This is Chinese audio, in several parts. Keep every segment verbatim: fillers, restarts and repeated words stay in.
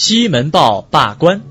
西门豹罢官。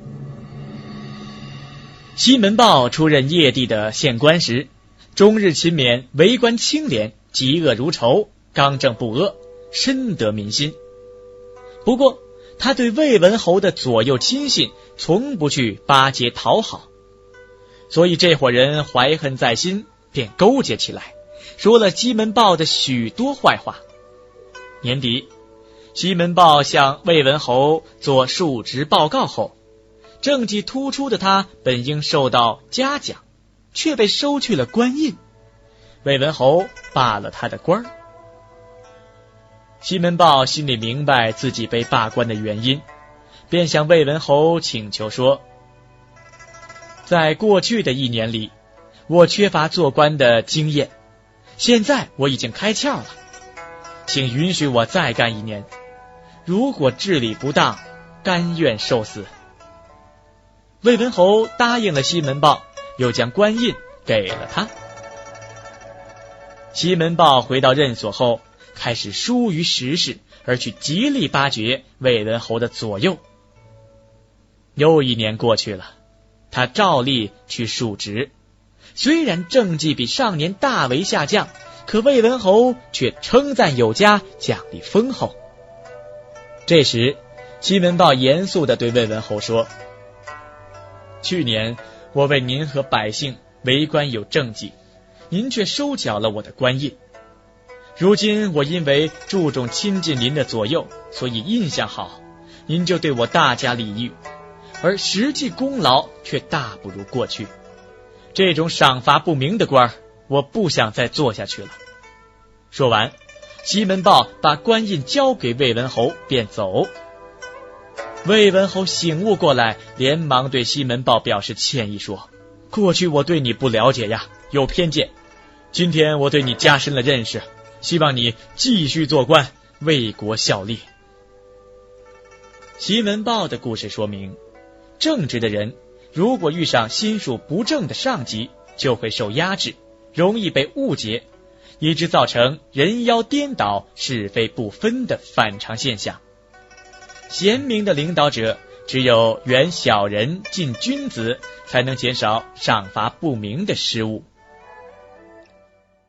西门豹出任邺地的县官时，终日勤勉，为官清廉，嫉恶如仇，刚正不阿，深得民心。不过他对魏文侯的左右亲信从不去巴结讨好，所以这伙人怀恨在心，便勾结起来，说了西门豹的许多坏话。年底，西门豹向魏文侯做述职报告后，政绩突出的他本应受到嘉奖，却被收去了官印，魏文侯罢了他的官。西门豹心里明白自己被罢官的原因，便向魏文侯请求说，在过去的一年里，我缺乏做官的经验，现在我已经开窍了，请允许我再干一年，如果治理不当，甘愿受死。魏文侯答应了西门豹，又将官印给了他。西门豹回到任所后，开始疏于时事，而去极力巴结魏文侯的左右。又一年过去了，他照例去述职，虽然政绩比上年大为下降，可魏文侯却称赞有加，奖励丰厚。这时西门豹严肃地对魏文侯说，去年我为您和百姓为官有政绩，您却收缴了我的官印。如今我因为注重亲近您的左右，所以印象好，您就对我大加礼遇，而实际功劳却大不如过去。这种赏罚不明的官，我不想再做下去了。说完，西门豹把官印交给魏文侯便走。魏文侯醒悟过来，连忙对西门豹表示歉意，说，过去我对你不了解呀，有偏见，今天我对你加深了认识，希望你继续做官，为国效力。西门豹的故事说明，正直的人如果遇上心术不正的上级，就会受压制，容易被误解，以致造成人妖颠倒、是非不分的反常现象。贤明的领导者只有远小人近君子，才能减少赏罚不明的失误。